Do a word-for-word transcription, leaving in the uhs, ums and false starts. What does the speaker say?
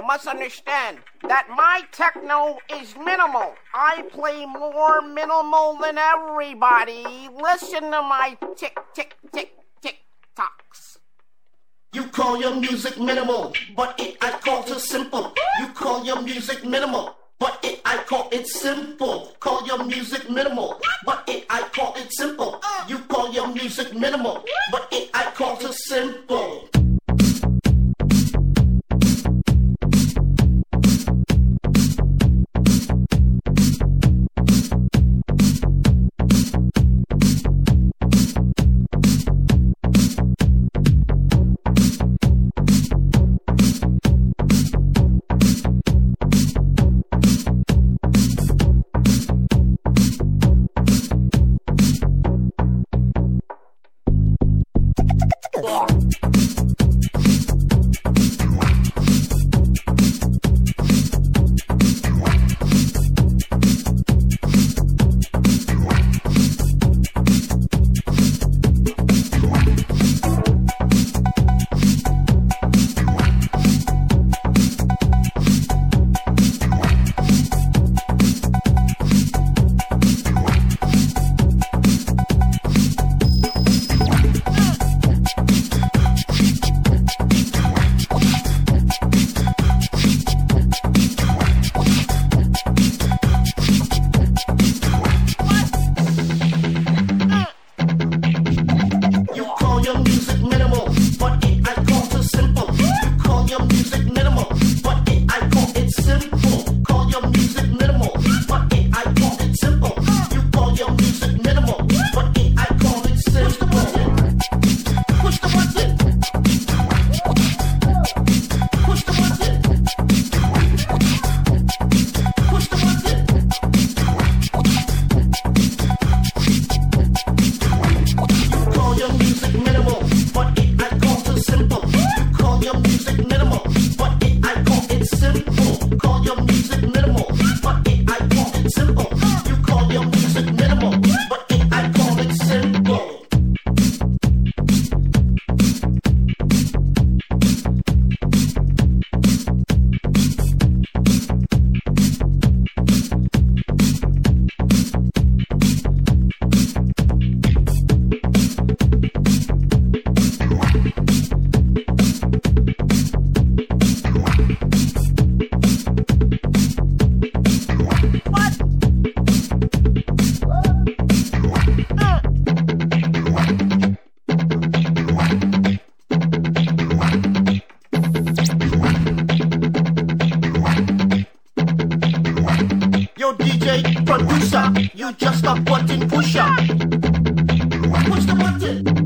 must understand that my techno is minimal. I play more minimal than everybody. Listen to my tick, tick, tick, tick tocks. You call your music minimal, but it I call too simple. You call your music minimal, but it I call it simple. Call your music minimal, but it I call it simple. You call your music minimal, but it I call too simple. D J, producer, you just a button pusher. Push the button.